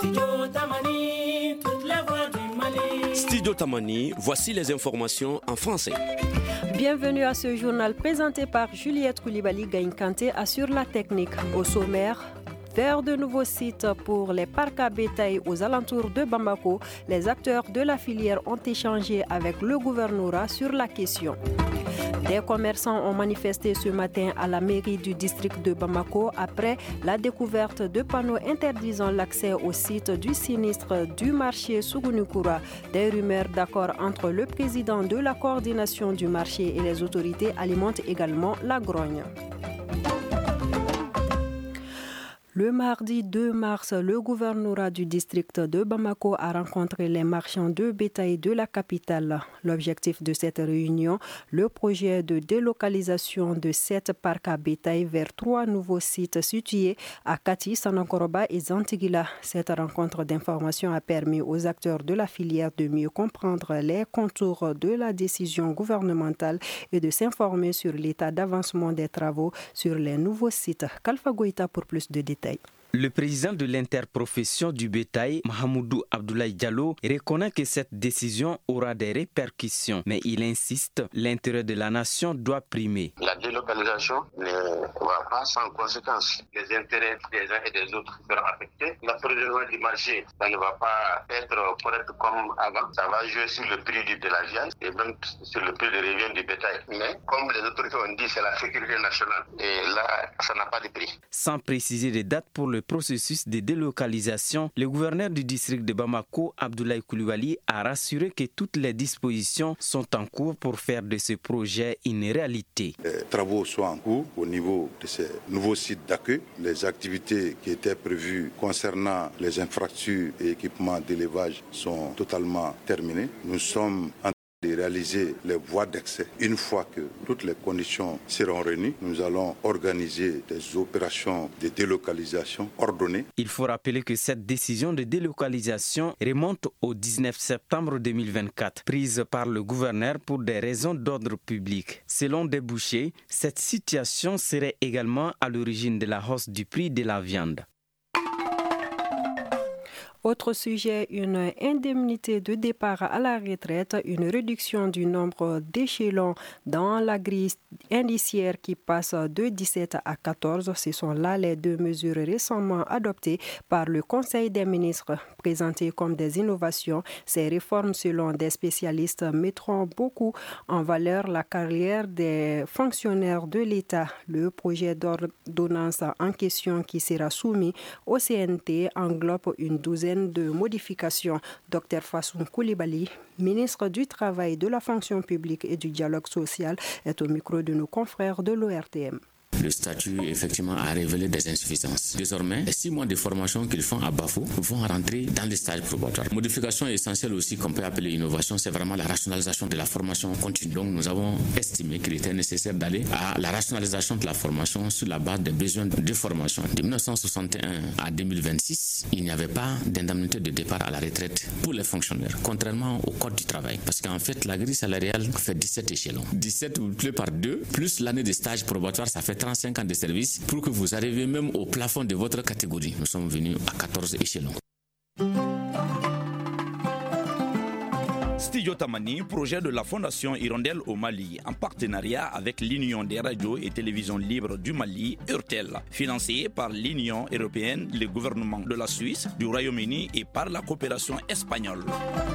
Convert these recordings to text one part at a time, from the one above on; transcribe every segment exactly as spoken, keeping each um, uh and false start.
Studio Tamani, toutes les voix du Mali. Studio Tamani, voici les informations en français. Bienvenue à ce journal présenté par Juliette Koulibaly. Gagne Kanté assure la technique. Au sommaire, vers de nouveaux sites pour les parcs à bétail aux alentours de Bamako, les acteurs de la filière ont échangé avec le gouvernorat sur la question. Des commerçants ont manifesté ce matin à la mairie du district de Bamako après la découverte de panneaux interdisant l'accès au site du sinistre du marché Sougounikoura. Des rumeurs d'accord entre le président de la coordination du marché et les autorités alimentent également la grogne. Le mardi deux mars, le gouvernorat du district de Bamako a rencontré les marchands de bétail de la capitale. L'objectif de cette réunion, le projet de délocalisation de sept parcs à bétail vers trois nouveaux sites situés à Kati, Sanankoroba et Zantigila. Cette rencontre d'information a permis aux acteurs de la filière de mieux comprendre les contours de la décision gouvernementale et de s'informer sur l'état d'avancement des travaux sur les nouveaux sites. Kalfa Goïta pour plus de détails. Le président de l'interprofession du bétail, Mahamoudou Abdoulaye Diallo, reconnaît que cette décision aura des répercussions, mais il insiste, l'intérêt de la nation doit primer. La délocalisation ne va pas sans conséquence. Les intérêts des uns et des autres seront affectés. L'approvisionnement du marché, ça ne va pas être correct comme avant. Ça va jouer sur le prix de la viande et même sur le prix de revient du bétail. Mais comme les autorités ont dit, c'est la sécurité nationale. Et là, ça n'a pas de prix. Sans préciser les dates pour le processus de délocalisation, le gouverneur du district de Bamako, Abdoulaye Koulibaly, a rassuré que toutes les dispositions sont en cours pour faire de ce projet une réalité. Les travaux sont en cours au niveau de ces nouveaux sites d'accueil. Les activités qui étaient prévues concernant les infrastructures et équipements d'élevage sont totalement terminées. Nous sommes en de réaliser les voies d'accès. Une fois que toutes les conditions seront réunies, nous allons organiser des opérations de délocalisation ordonnées. Il faut rappeler que cette décision de délocalisation remonte au dix-neuf septembre deux mille vingt-quatre, prise par le gouverneur pour des raisons d'ordre public. Selon des bouchers, cette situation serait également à l'origine de la hausse du prix de la viande. Autre sujet, une indemnité de départ à la retraite, une réduction du nombre d'échelons dans la grille indiciaire qui passe de dix-sept à quatorze. Ce sont là les deux mesures récemment adoptées par le Conseil des ministres. Présentées comme des innovations, ces réformes, selon des spécialistes, mettront beaucoup en valeur la carrière des fonctionnaires de l'État. Le projet d'ordonnance en question qui sera soumis au C N T englobe une douzaine de modifications. Docteur Fassoum Koulibaly, ministre du Travail, de la fonction publique et du dialogue social, est au micro de nos confrères de l'O R T M. Le statut, effectivement, a révélé des insuffisances. Désormais, les six mois de formation qu'ils font à Bafou vont rentrer dans les stages probatoires. Modification essentielle aussi qu'on peut appeler innovation, c'est vraiment la rationalisation de la formation continue. Donc, nous avons estimé qu'il était nécessaire d'aller à la rationalisation de la formation sur la base des besoins de formation. De dix-neuf cent soixante et un à deux mille vingt-six, il n'y avait pas d'indemnité de départ à la retraite pour les fonctionnaires, contrairement au Code du travail. Parce qu'en fait, la grille salariale fait dix-sept échelons. dix-sept multiplié par deux, plus l'année de stage probatoire, ça fait trente-cinq ans de service pour que vous arriviez même au plafond de votre catégorie. Nous sommes venus à quatorze échelons. Studio Tamani, projet de la Fondation Hirondelle au Mali, en partenariat avec l'Union des radios et télévisions libres du Mali, URTEL, financé par l'Union européenne, le gouvernement de la Suisse, du Royaume-Uni et par la coopération espagnole.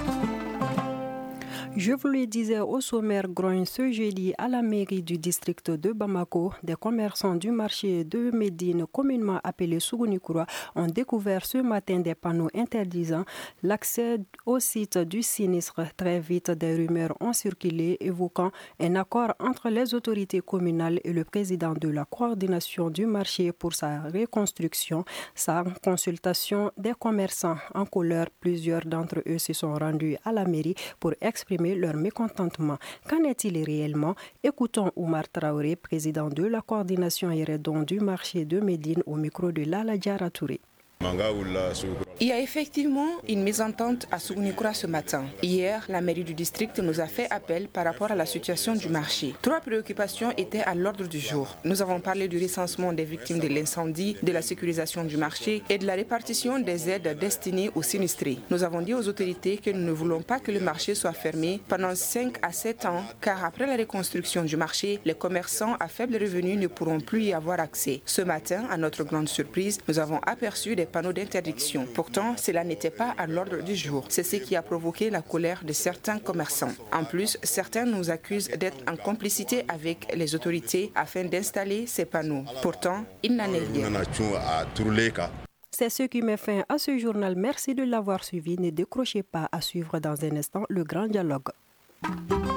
Je vous le disais au sommaire, grogne ce jeudi à la mairie du district de Bamako. Des commerçants du marché de Médine, communément appelé Sougounikoura, ont découvert ce matin des panneaux interdisant l'accès au site du sinistre. Très vite, des rumeurs ont circulé évoquant un accord entre les autorités communales et le président de la coordination du marché pour sa reconstruction. Sans consultation des commerçants en colère, plusieurs d'entre eux se sont rendus à la mairie pour exprimer leur mécontentement. Qu'en est-il réellement? Écoutons Oumar Traoré, président de la coordination et redon du marché de Médine, au micro de Lala Diara Touré. Il y a effectivement une mésentente à Sougunikura ce matin. Hier, la mairie du district nous a fait appel par rapport à la situation du marché. Trois préoccupations étaient à l'ordre du jour. Nous avons parlé du recensement des victimes de l'incendie, de la sécurisation du marché et de la répartition des aides destinées aux sinistrés. Nous avons dit aux autorités que nous ne voulons pas que le marché soit fermé pendant cinq à sept ans, car après la reconstruction du marché, les commerçants à faible revenu ne pourront plus y avoir accès. Ce matin, à notre grande surprise, nous avons aperçu des panneaux d'interdiction. Pourtant, cela n'était pas à l'ordre du jour. C'est ce qui a provoqué la colère de certains commerçants. En plus, certains nous accusent d'être en complicité avec les autorités afin d'installer ces panneaux. Pourtant, il n'en est rien. C'est ce qui met fin à ce journal. Merci de l'avoir suivi. Ne décrochez pas, à suivre dans un instant le grand dialogue.